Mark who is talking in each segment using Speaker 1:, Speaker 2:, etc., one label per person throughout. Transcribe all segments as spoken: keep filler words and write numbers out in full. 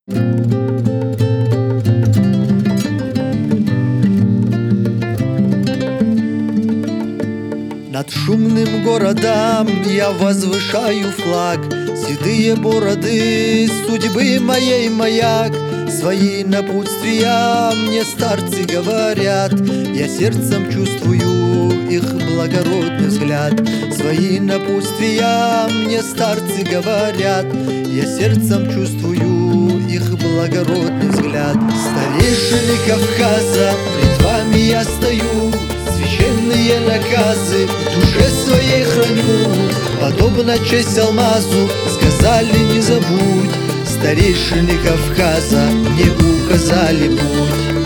Speaker 1: Над шумным городом я возвышаю флаг, седые бороды судьбы моей маяк. Свои напутствия мне старцы говорят, я сердцем чувствую их благородный взгляд. Свои напутствия мне старцы говорят, я сердцем чувствую их благородный взгляд. Старейшины Кавказа, пред вами я стою, священные наказы в душе своей храню. Подобно честь алмазу, сказали не забудь, старейшины Кавказа мне указали путь.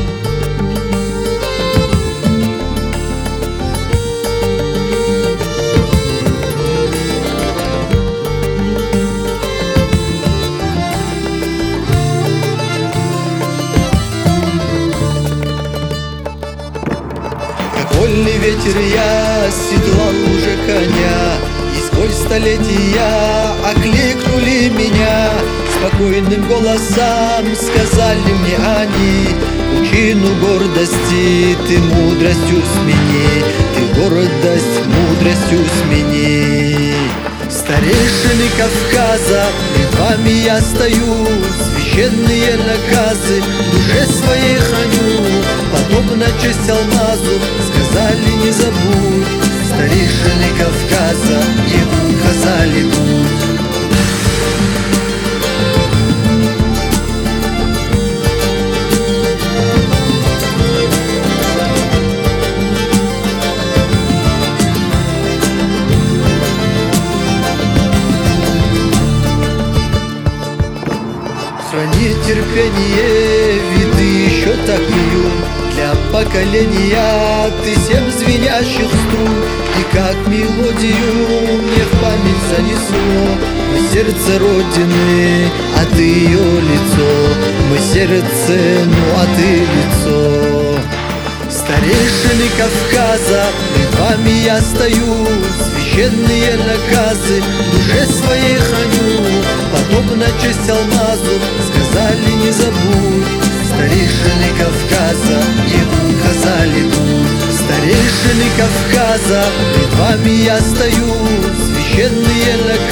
Speaker 1: Вольный ветер я седлал уже коня, и сквозь столетия окликнули меня. Спокойным голосом сказали мне они: учину гордости ты мудростью смени, ты гордость мудростью смени. Старейшины Кавказа, пред вами я стою, священные наказы в душе своей храню. Подобно честь алмазу, сказали не забудь, старейшины Кавказа мне указали путь. Храни терпение, виды еще так юн, для поколения ты семь звенящих струн. И как мелодию мне в память занесло мы сердце Родины, а ты ее лицо. Мы сердце, ну а ты лицо. Старейшины Кавказа, пред вами я стою, священные наказы в душе своей храню. Подобно честь алмазу, сказали не забудь, старейшины Кавказа мне указали путь. Старейшины Кавказа, пред вами я стою, священные наказы